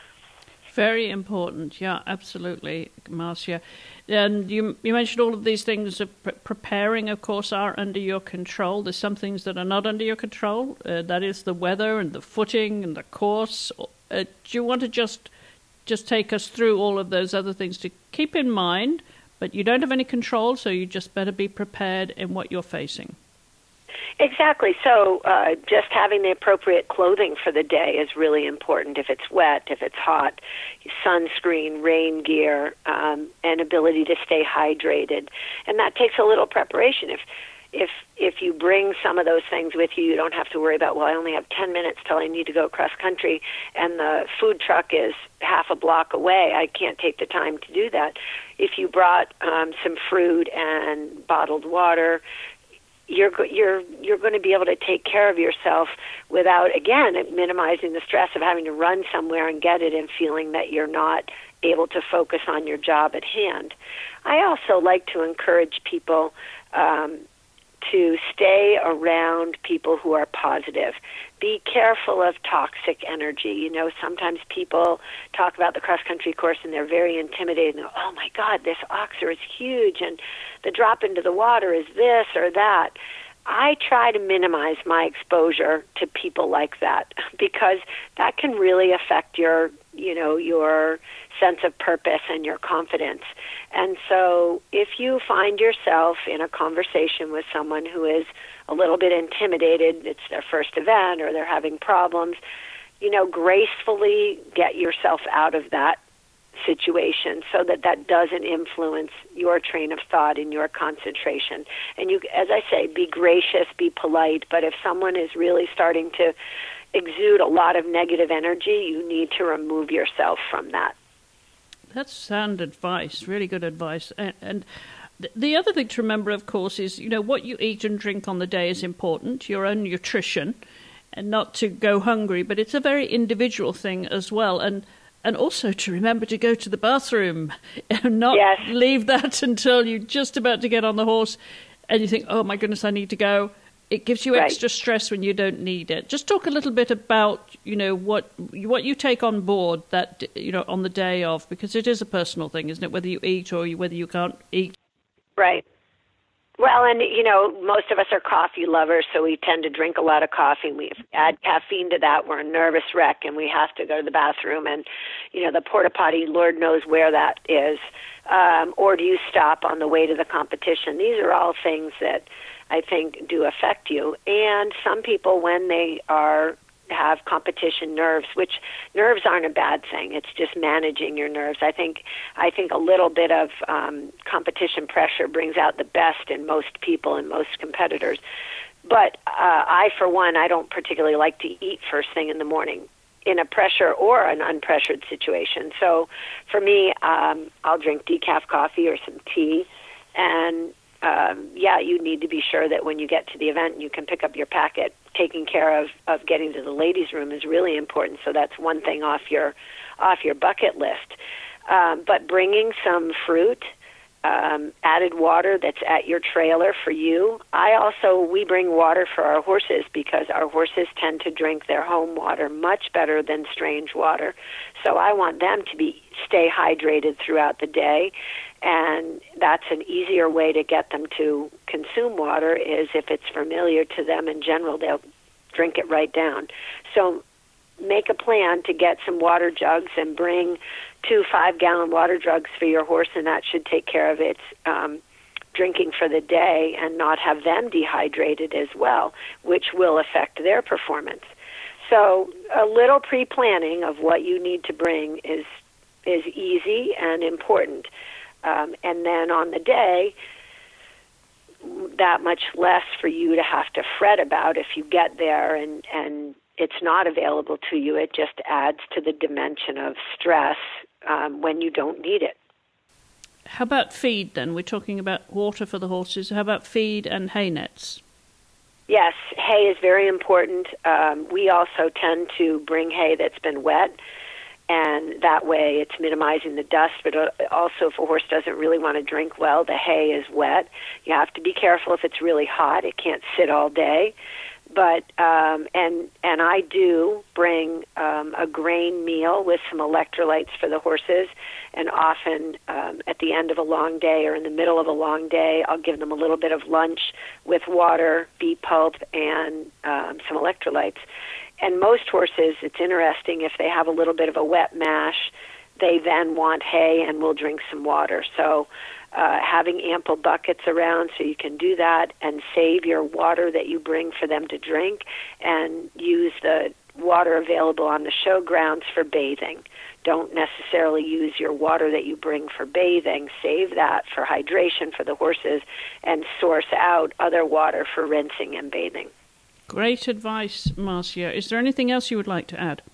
Very important, yeah, absolutely, Marcia. And you you mentioned all of these things of pre- preparing, of course, are under your control. There's some things that are not under your control. Uh, that is the weather and the footing and the course. Uh, do you want to just just take us through all of those other things to keep in mind, but you don't have any control, so you just better be prepared in what you're facing? Exactly. So uh, just having the appropriate clothing for the day is really important. If it's wet, if it's hot, sunscreen, rain gear, um, and ability to stay hydrated. And that takes a little preparation. If if if you bring some of those things with you, you don't have to worry about, well, I only have ten minutes till I need to go cross country, and the food truck is half a block away. I can't take the time to do that. If you brought um, some fruit and bottled water, you're you're you're going to be able to take care of yourself without, again, minimizing the stress of having to run somewhere and get it and feeling that you're not able to focus on your job at hand. I also like to encourage people um, to stay around people who are positive. Be careful of toxic energy. You know, sometimes people talk about the cross-country course and they're very intimidated. And oh, my God, this oxer is huge, and the drop into the water is this or that. I try to minimize my exposure to people like that, because that can really affect your, you know, your sense of purpose and your confidence. And so if you find yourself in a conversation with someone who is a little bit intimidated, it's their first event or they're having problems, you know, gracefully get yourself out of that situation so that that doesn't influence your train of thought and your concentration. And you, as I say, be gracious, be polite, but if someone is really starting to exude a lot of negative energy, you need to remove yourself from that. That's sound advice, really good advice. And, and the other thing to remember, of course, is, you know, what you eat and drink on the day is important, your own nutrition, and not to go hungry, but it's a very individual thing as well. And and also to remember to go to the bathroom and not yes. leave that until you're just about to get on the horse and you think, oh my goodness, I need to go. It gives you right. extra stress when you don't need it. Just talk a little bit about, you know, what what you take on board that, you know, on the day of, because it is a personal thing, isn't it? Whether you eat or you, whether you can't eat. Right. Well, and, you know, most of us are coffee lovers, so we tend to drink a lot of coffee. We add caffeine to that, we're a nervous wreck, and we have to go to the bathroom. And, you know, the porta potty, Lord knows where that is. Um, or do you stop on the way to the competition? These are all things that I think do affect you. And some people, when they are have competition nerves, which nerves aren't a bad thing. It's just managing your nerves. I think I think a little bit of um, competition pressure brings out the best in most people and most competitors. But uh, I, for one, I don't particularly like to eat first thing in the morning in a pressure or an unpressured situation. So for me, um, I'll drink decaf coffee or some tea, and Um, yeah, you need to be sure that when you get to the event, you can pick up your packet. Taking care of, of getting to the ladies' room is really important. So that's one thing off your off your bucket list. Um, but bringing some fruit, um, added water that's at your trailer for you. I also, we bring water for our horses because our horses tend to drink their home water much better than strange water. So I want them to be stay hydrated throughout the day. And that's an easier way to get them to consume water is if it's familiar to them in general, they'll drink it right down. So make a plan to get some water jugs and bring two five-gallon water jugs for your horse, and that should take care of its um, drinking for the day and not have them dehydrated as well, which will affect their performance. So a little pre-planning of what you need to bring is is easy and important. Um, and then on the day, that much less for you to have to fret about if you get there and, and it's not available to you. It just adds to the dimension of stress um, when you don't need it. How about feed then? We're talking about water for the horses. How about feed and hay nets? Yes, hay is very important. Um, we also tend to bring hay that's been wet. And that way it's minimizing the dust, but also if a horse doesn't really want to drink well, the hay is wet. You have to be careful if it's really hot. It can't sit all day. But um, and and I do bring um, a grain meal with some electrolytes for the horses, and often um, at the end of a long day or in the middle of a long day, I'll give them a little bit of lunch with water, beet pulp, and um, some electrolytes. And most horses, it's interesting, if they have a little bit of a wet mash, they then want hay and will drink some water. So uh, having ample buckets around so you can do that and save your water that you bring for them to drink and use the water available on the show grounds for bathing. Don't necessarily use your water that you bring for bathing. Save that for hydration for the horses and source out other water for rinsing and bathing. Great advice, Marcia. Is there anything else you would like to add?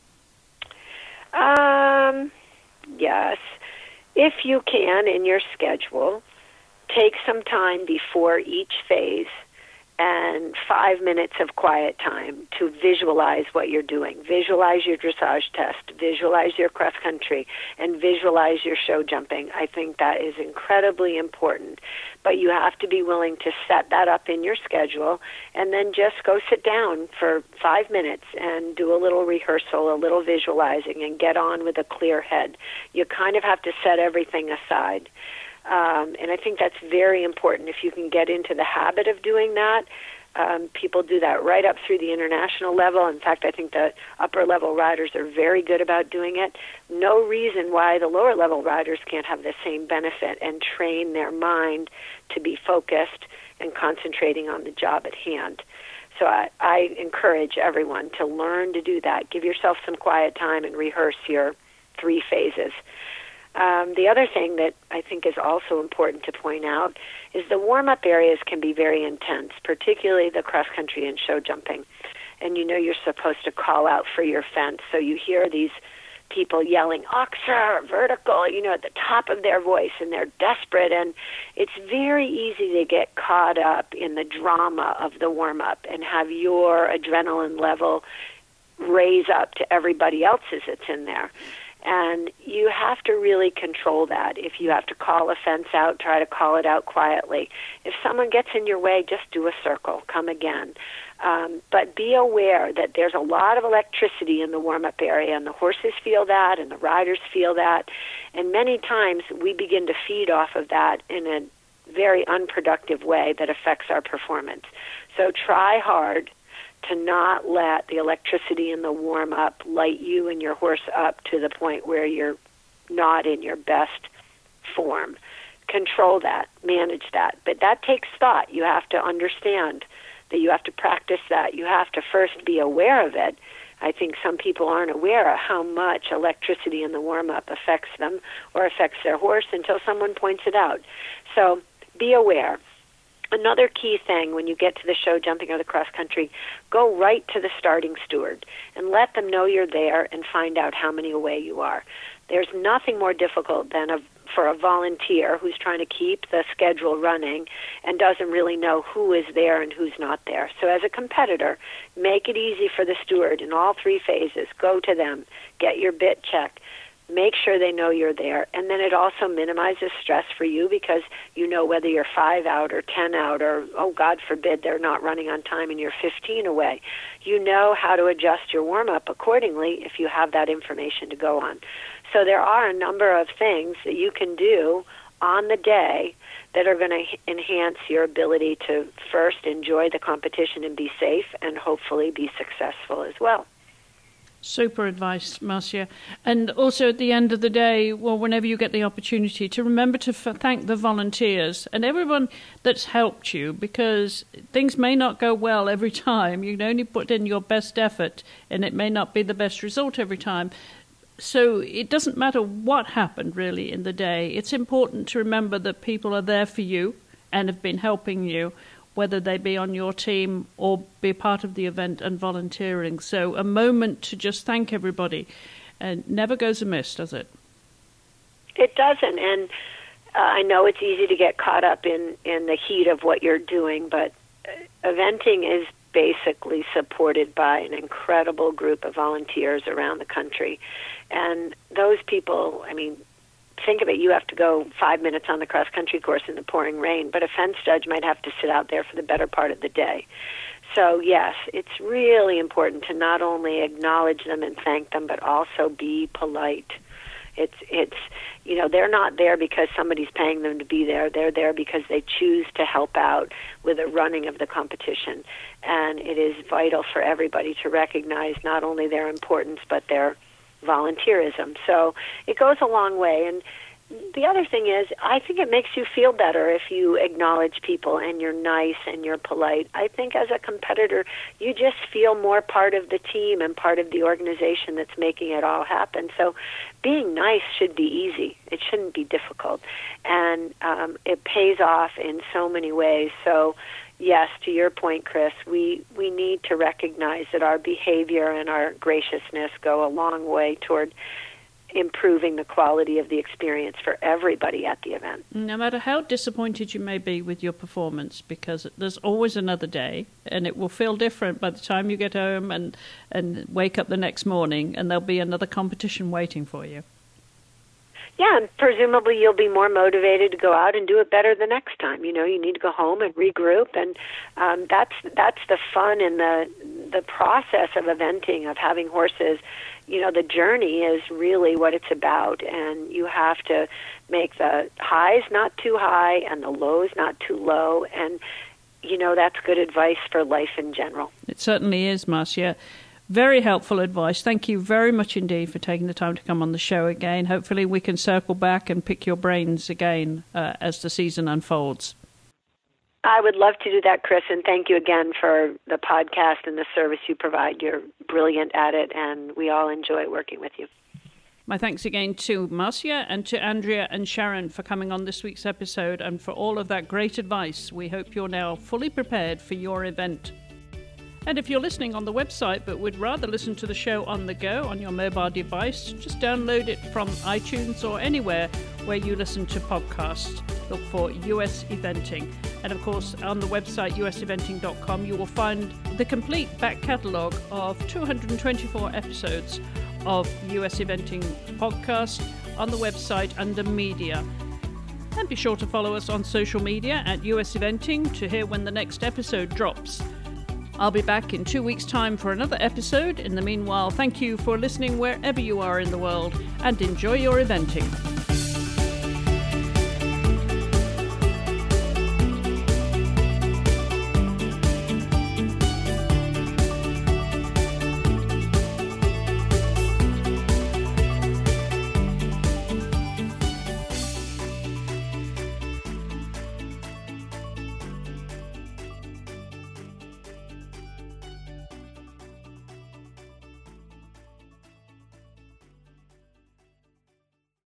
Um, yes. If you can, in your schedule, take some time before each phase and five minutes of quiet time to visualize what you're doing. Visualize your dressage test, visualize your cross country, and visualize your show jumping. I think that is incredibly important. But you have to be willing to set that up in your schedule and then just go sit down for five minutes and do a little rehearsal, a little visualizing, and get on with a clear head. You kind of have to set everything aside. Um, and I think that's very important. If you can get into the habit of doing that, um, people do that right up through the international level. In fact, I think the upper-level riders are very good about doing it. No reason why the lower-level riders can't have the same benefit and train their mind to be focused and concentrating on the job at hand. So I, I encourage everyone to learn to do that. Give yourself some quiet time and rehearse your three phases. Um, the other thing that I think is also important to point out is the warm-up areas can be very intense, particularly the cross-country and show jumping. And you know you're supposed to call out for your fence, so you hear these people yelling, Oxer, vertical, you know, at the top of their voice, and they're desperate, and it's very easy to get caught up in the drama of the warm-up and have your adrenaline level raise up to everybody else's that's in there. And you have to really control that. If you have to call a fence out, try to call it out quietly. If someone gets in your way, just do a circle, come again. Um, but be aware that there's a lot of electricity in the warm-up area, and the horses feel that, and the riders feel that. And many times we begin to feed off of that in a very unproductive way that affects our performance. So try hard to not let the electricity in the warm-up light you and your horse up to the point where you're not in your best form. Control that, manage that. But that takes thought. You have to understand that you have to practice that. You have to first be aware of it. I think some people aren't aware of how much electricity in the warm-up affects them or affects their horse until someone points it out. So be aware. Another key thing when you get to the show jumping or the cross country, go right to the starting steward and let them know you're there and find out how many away you are. There's nothing more difficult than a, for a volunteer who's trying to keep the schedule running and doesn't really know who is there and who's not there. So as a competitor, make it easy for the steward in all three phases. Go to them, get your bit checked. Make sure they know you're there. And then it also minimizes stress for you because you know whether you're five out or ten out or, oh, God forbid, they're not running on time and you're fifteen away. You know how to adjust your warm-up accordingly if you have that information to go on. So there are a number of things that you can do on the day that are going to enhance your ability to first enjoy the competition and be safe and hopefully be successful as well. Super advice, Marcia. And also at the end of the day, well, whenever you get the opportunity, to remember to f- thank the volunteers and everyone that's helped you, because things may not go well every time. You can only put in your best effort, and it may not be the best result every time. So it doesn't matter what happened, really, in the day. It's important to remember that people are there for you and have been helping you, whether they be on your team or be part of the event and volunteering. So a moment to just thank everybody, and never goes amiss, does it? It doesn't, and uh, I know it's easy to get caught up in, in the heat of what you're doing, but eventing is basically supported by an incredible group of volunteers around the country. And those people, I mean, think of it, you have to go five minutes on the cross-country course in the pouring rain, but a fence judge might have to sit out there for the better part of the day. So, yes, it's really important to not only acknowledge them and thank them, but also be polite. It's, it's, you know, they're not there because somebody's paying them to be there. They're there because they choose to help out with the running of the competition. And it is vital for everybody to recognize not only their importance, but their volunteerism. So it goes a long way. And the other thing is, I think it makes you feel better if you acknowledge people and you're nice and you're polite. I think as a competitor, you just feel more part of the team and part of the organization that's making it all happen. So being nice should be easy. It shouldn't be difficult. And um, it pays off in so many ways. So yes, to your point, Chris, we, we need to recognize that our behavior and our graciousness go a long way toward improving the quality of the experience for everybody at the event. No matter how disappointed you may be with your performance, because there's always another day, and it will feel different by the time you get home and, and wake up the next morning, and there'll be another competition waiting for you. Yeah, and presumably you'll be more motivated to go out and do it better the next time. You know, you need to go home and regroup, and um, that's that's the fun in the the process of eventing, of having horses. You know, the journey is really what it's about, and you have to make the highs not too high and the lows not too low, and, you know, that's good advice for life in general. It certainly is, Marcia. Very helpful advice. Thank you very much indeed for taking the time to come on the show again. Hopefully we can circle back and pick your brains again uh, as the season unfolds. I would love to do that, Chris, and thank you again for the podcast and the service you provide. You're brilliant at it, and we all enjoy working with you. My thanks again to Marcia and to Andrea and Sharon for coming on this week's episode and for all of that great advice. We hope you're now fully prepared for your event. And if you're listening on the website but would rather listen to the show on the go on your mobile device, just download it from iTunes or anywhere where you listen to podcasts. Look for U S Eventing. And of course, on the website u s eventing dot com, you will find the complete back catalogue of two hundred twenty-four episodes of U S Eventing podcast on the website under Media. And be sure to follow us on social media at U S Eventing to hear when the next episode drops. I'll be back in two weeks' time for another episode. In the meanwhile, thank you for listening wherever you are in the world, and enjoy your eventing.